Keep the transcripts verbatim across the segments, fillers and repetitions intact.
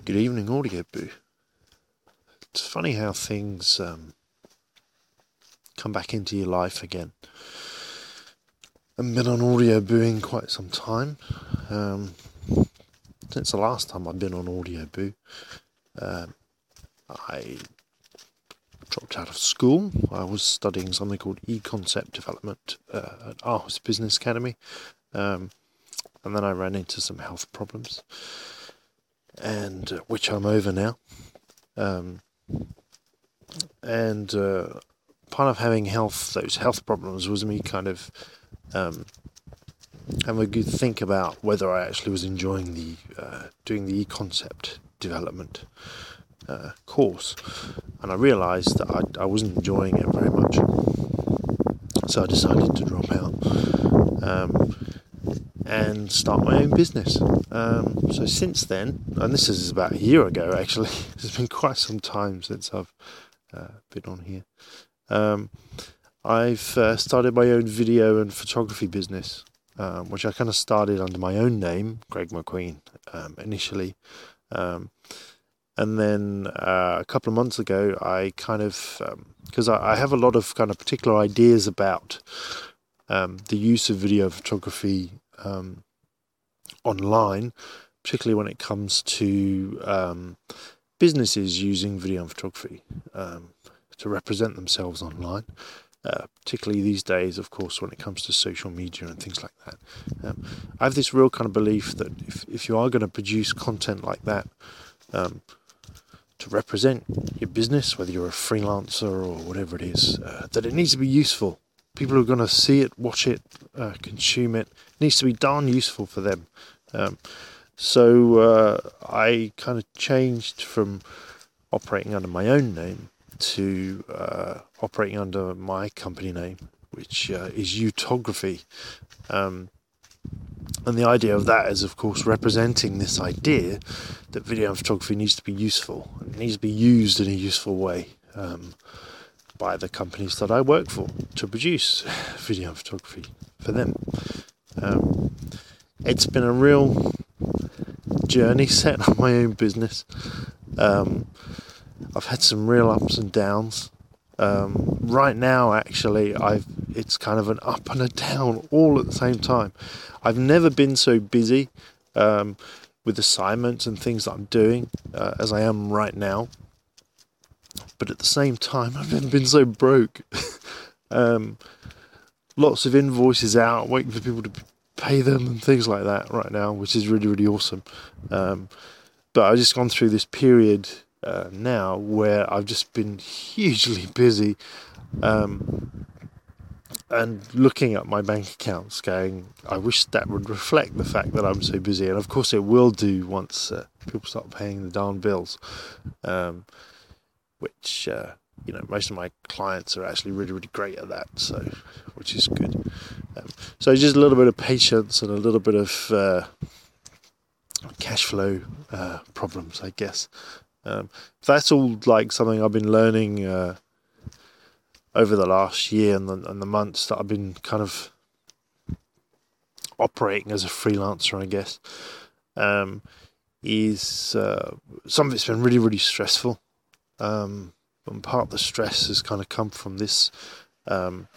Good evening, Audio Boo. It's funny how things um, come back into your life again. I've been on Audio Boo in quite some time. Um, since the last time I've been on Audio Boo, um, I dropped out of school. I was studying something called e-concept development uh, at Aarhus Business Academy, um, and then I ran into some health problems, and uh, which I'm over now. Um, and uh, part of having health, those health problems, was me kind of um, having a good think about whether I actually was enjoying the uh, doing the e-concept development uh, course, and I realised that I, I wasn't enjoying it very much, so I decided to drop out um, and start my own business. Um, so since then, and this is about a year ago actually, it's been quite some time since I've uh, been on here, um, I've uh, started my own video and photography business, um, which I kind of started under my own name, Greg McQueen, um, initially. Um, and then uh, a couple of months ago, I kind of, because um, I, I have a lot of kind of particular ideas about um, the use of video photography um, online, particularly when it comes to um, businesses using video and photography um, to represent themselves online. Uh, particularly these days, of course, when it comes to social media and things like that. Um, I have this real kind of belief that if, if you are going to produce content like that um, to represent your business, whether you're a freelancer or whatever it is, uh, that it needs to be useful. People who are going to see it, watch it, uh, consume it, it needs to be darn useful for them. Um, so uh, I kind of changed from operating under my own name to uh, operating under my company name, which uh, is Utography. Um, and the idea of that is, of course, representing this idea that video and photography needs to be useful. It needs to be used in a useful way um, by the companies that I work for to produce video and photography for them. Um, it's been a real journey setting up my own business. Um, I've had some real ups and downs. Um, right now, actually, I've it's kind of an up and a down all at the same time. I've never been so busy um, with assignments and things that I'm doing uh, as I am right now. But at the same time, I've never been so broke. um, lots of invoices out, waiting for people to pay them and things like that right now, which is really, really awesome. Um, but I've just gone through this period Uh, now where I've just been hugely busy um, and looking at my bank accounts going, I wish that would reflect the fact that I'm so busy, and of course it will do once uh, people start paying the darn bills, um, which uh, you know, most of my clients are actually really, really great at that, so which is good. Um, so just a little bit of patience and a little bit of uh, cash flow uh, problems, I guess. Um, that's all like something I've been learning uh, over the last year and the, and the months that I've been kind of operating as a freelancer, I guess. Um, is uh, some of it's been really, really stressful. Um, and part of the stress has kind of come from this um,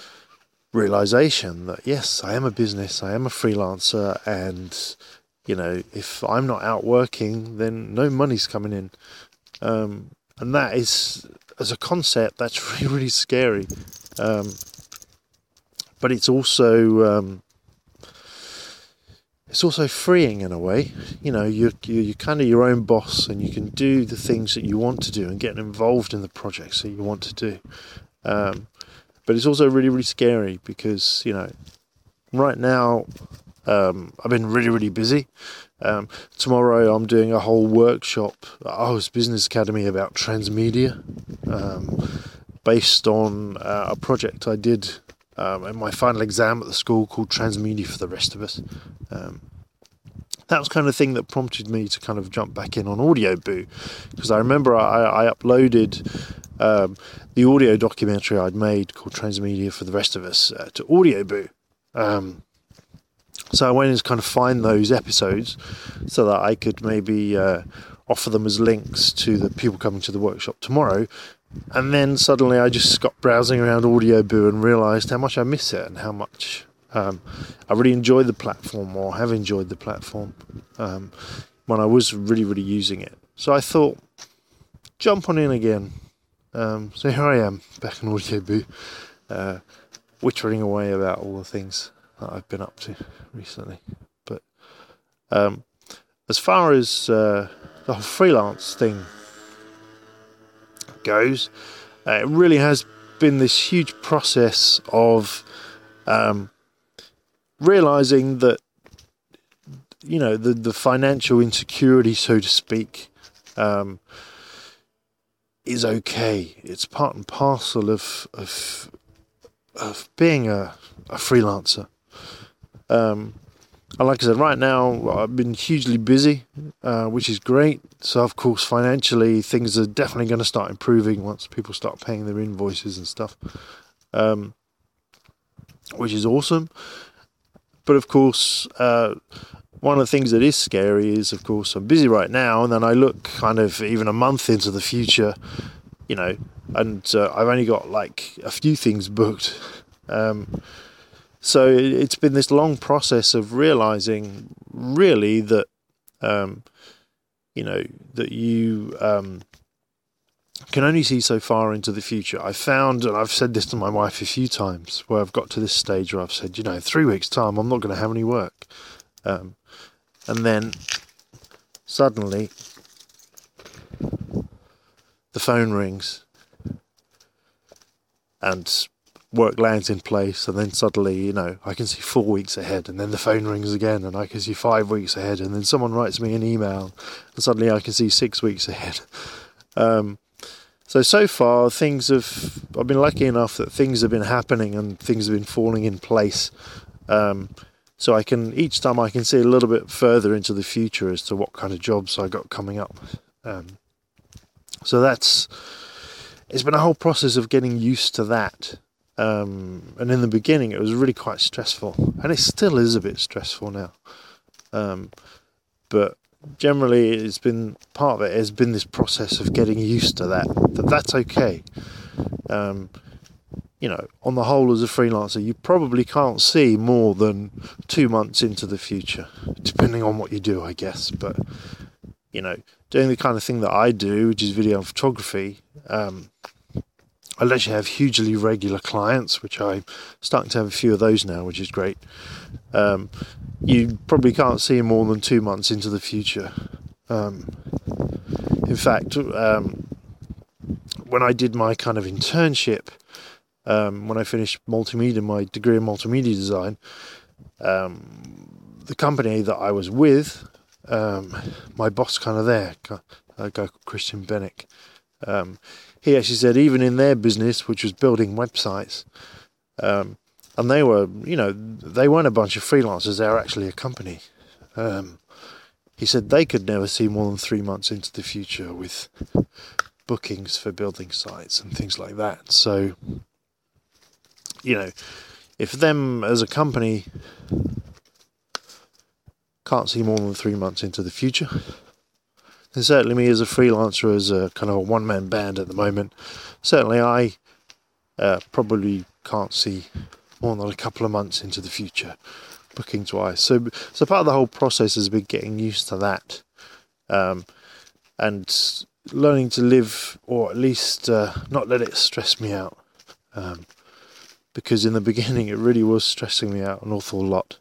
realization that yes, I am a business, I am a freelancer, and you know, if I'm not out working, then no money's coming in. Um, and that is, as a concept, that's really, really scary. Um, but it's also, um, it's also freeing in a way. You know, you're, you're kind of your own boss, and you can do the things that you want to do and get involved in the projects that you want to do. Um, but it's also really, really scary because, you know, right now, Um, I've been really, really busy. Um, tomorrow I'm doing a whole workshop at Aarhus Business Academy about transmedia, um, based on uh, a project I did um, in my final exam at the school called Transmedia for the Rest of Us. Um, that was kind of the thing that prompted me to kind of jump back in on Audio Boo, because I remember I, I uploaded um, the audio documentary I'd made called Transmedia for the Rest of Us uh, to Audio Boo. Um, So I went and kind of find those episodes so that I could maybe uh, offer them as links to the people coming to the workshop tomorrow. And then suddenly I just got browsing around Audioboo and realised how much I miss it and how much um, I really enjoy the platform, or have enjoyed the platform um, when I was really, really using it. So I thought, jump on in again. Um, so here I am, back in Audioboo, uh, wittering away about all the things that I've been up to recently. But um, as far as uh, the whole freelance thing goes, uh, it really has been this huge process of um, realising that, you know, the, the financial insecurity, so to speak, um, is okay. It's part and parcel of of, of being a, a freelancer. Um, and like I said, right now I've been hugely busy, uh, which is great. So of course, financially, things are definitely going to start improving once people start paying their invoices and stuff, um, which is awesome. But of course, uh, one of the things that is scary is, of course, I'm busy right now, and then I look kind of even a month into the future, you know, and uh, I've only got like a few things booked. Um, so it's been this long process of realizing, really, that, um, you know, that you um, can only see so far into the future. I found, and I've said this to my wife a few times, where I've got to this stage where I've said, you know, in three weeks' time, I'm not going to have any work. Um, and then suddenly the phone rings and work lands in place, and then suddenly, you know, I can see four weeks ahead, and then the phone rings again and I can see five weeks ahead, and then someone writes me an email and suddenly I can see six weeks ahead. Um, so, so far things have, I've been lucky enough that things have been happening and things have been falling in place. Um, So I can, each time I can see a little bit further into the future as to what kind of jobs I got coming up. Um, so that's, it's been a whole process of getting used to that. Um, and in the beginning it was really quite stressful, and it still is a bit stressful now. Um, but generally it's been, part of it has been this process of getting used to that, that that's okay. Um, You know, on the whole, as a freelancer, you probably can't see more than two months into the future, depending on what you do, I guess. But, you know, doing the kind of thing that I do, which is video and photography, um, unless you have hugely regular clients, which I'm starting to have a few of those now, which is great, um, you probably can't see more than two months into the future. Um, in fact, um, when I did my kind of internship, Um, when I finished multimedia, my degree in multimedia design, um, the company that I was with, um, my boss kind of there, a guy called Christian Bennick, um, he actually said even in their business, which was building websites, um, and they were, you know, they weren't a bunch of freelancers, they were actually a company. Um, he said they could never see more than three months into the future with bookings for building sites and things like that. So, you know, if them as a company can't see more than three months into the future, then certainly me as a freelancer, as a kind of a one-man band at the moment, certainly I uh, probably can't see more than a couple of months into the future, bookings-wise. So, so part of the whole process has been getting used to that, um, and learning to live, or at least uh, not let it stress me out. Um, Because in the beginning it really was stressing me out an awful lot.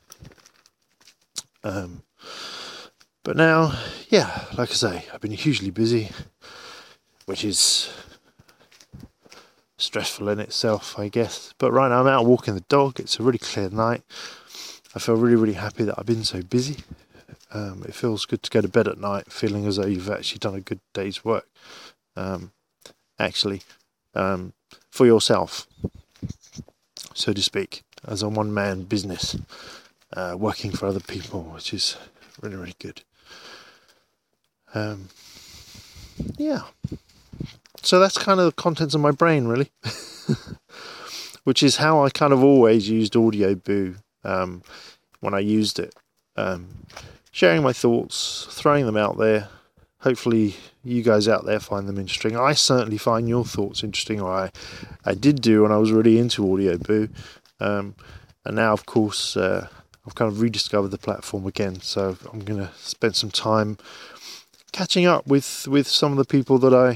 Um, but now, yeah, like I say, I've been hugely busy, which is stressful in itself, I guess. But right now I'm out walking the dog. It's a really clear night. I feel really, really happy that I've been so busy. Um, it feels good to go to bed at night feeling as though you've actually done a good day's work. Um, actually, um, for yourself, so to speak, as a one-man business, uh, working for other people, which is really, really good. Um, yeah. So that's kind of the contents of my brain, really, which is how I kind of always used Audioboo um, when I used it. Um, sharing my thoughts, throwing them out there, hopefully you guys out there find them interesting. I certainly find your thoughts interesting, or I, I did do when I was really into Audioboo. Um, and now, of course, uh, I've kind of rediscovered the platform again. So I'm going to spend some time catching up with, with some of the people that I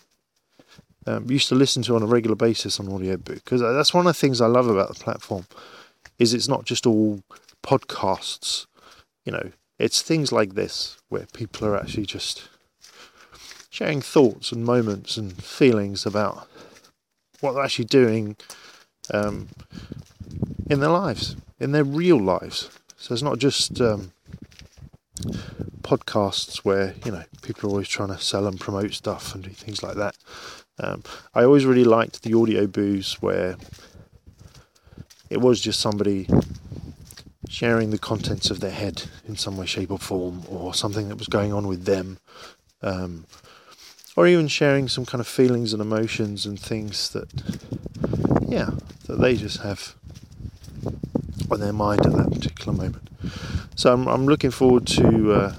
um, used to listen to on a regular basis on Audioboo. Because that's one of the things I love about the platform, is it's not just all podcasts, you know. It's things like this where people are actually just sharing thoughts and moments and feelings about what they're actually doing um, in their lives, in their real lives. So it's not just um, podcasts where, you know, people are always trying to sell and promote stuff and do things like that. Um, I always really liked the Audioboos where it was just somebody sharing the contents of their head in some way, shape or form, or something that was going on with them, um, or even sharing some kind of feelings and emotions and things that, yeah, that they just have on their mind at that particular moment. So I'm, I'm looking forward to uh,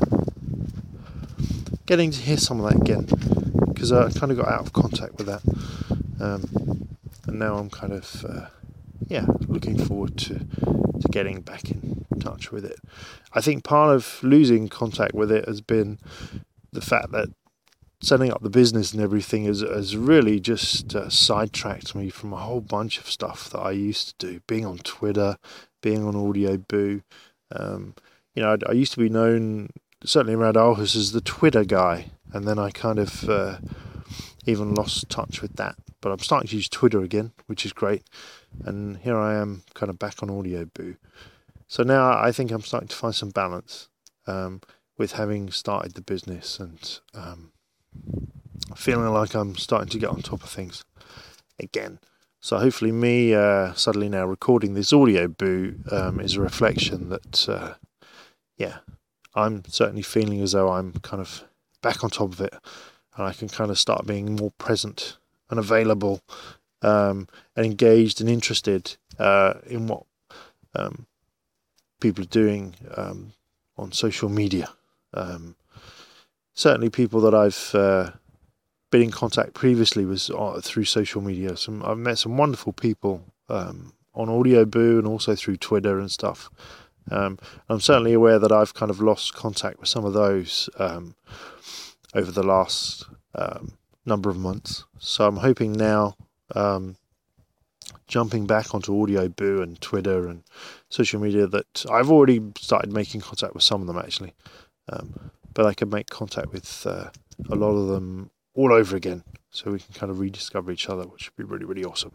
getting to hear some of that again, because I kind of got out of contact with that, um, and now I'm kind of, uh, yeah, looking forward to, to getting back in touch with it. I think part of losing contact with it has been the fact that setting up the business and everything has, has really just uh, sidetracked me from a whole bunch of stuff that I used to do. Being on Twitter, being on Audioboo. Um, you know, I, I used to be known, certainly around Aarhus, as the Twitter guy, and then I kind of uh, even lost touch with that. But I'm starting to use Twitter again, which is great. And here I am kind of back on Audioboo. So now I think I'm starting to find some balance um, with having started the business and um, feeling like I'm starting to get on top of things again. So hopefully me uh, suddenly now recording this Audioboo um, is a reflection that, uh, yeah, I'm certainly feeling as though I'm kind of back on top of it, and I can kind of start being more present and available um, and engaged and interested uh, in what um, people are doing um, on social media. Um, certainly people that I've uh, been in contact previously was uh, through social media. Some I've met some wonderful people um, on Audioboo and also through Twitter and stuff. Um, I'm certainly aware that I've kind of lost contact with some of those um, over the last um, number of months. So I'm hoping now, um, jumping back onto Audioboo and Twitter and social media, that I've already started making contact with some of them actually, um, but I can make contact with uh, a lot of them all over again, so we can kind of rediscover each other, which would be really, really awesome.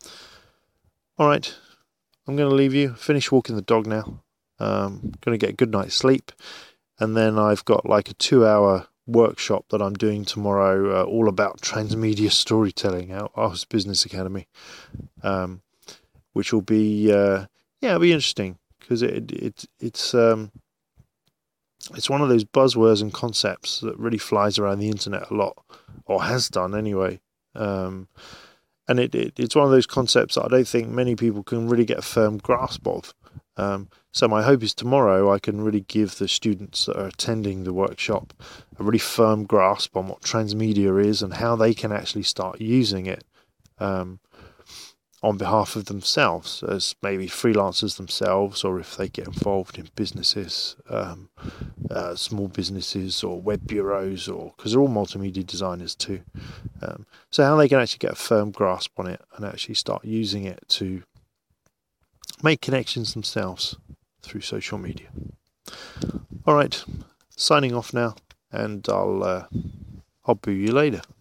All right, I'm going to leave you, finish walking the dog now. Um, going to get a good night's sleep, and then I've got like a two-hour workshop that I'm doing tomorrow, uh, all about transmedia storytelling at Aarhus Business Academy, um, which will be uh, yeah, it'll be interesting because it it it's um, it's one of those buzzwords and concepts that really flies around the internet a lot, or has done anyway. Um, and it, it it's one of those concepts that I don't think many people can really get a firm grasp of. Um, so my hope is tomorrow I can really give the students that are attending the workshop a really firm grasp on what transmedia is and how they can actually start using it um, on behalf of themselves as maybe freelancers themselves, or if they get involved in businesses, um, uh, small businesses or web bureaus, or because they're all multimedia designers too. Um, so how they can actually get a firm grasp on it and actually start using it to make connections themselves through social media. All right, signing off now, and I'll uh, I'll boo you later.